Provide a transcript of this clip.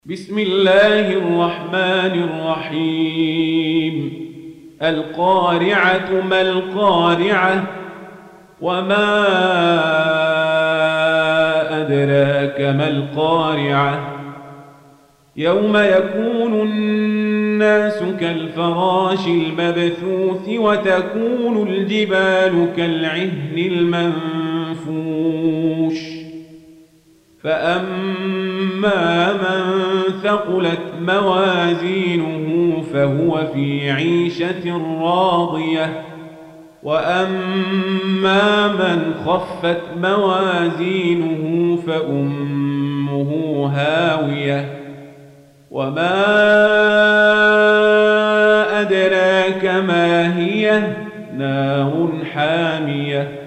بسم الله الرحمن الرحيم القارعة ما القارعة وما أدراك ما القارعة يوم يكون الناس كالفراش المبثوث وتكون الجبال كالعهن المنفوش فأما من ثقلت موازينه فهو في عيشة راضية وأما من خفت موازينه فأمه هاوية وما أدراك ما هي نار حامية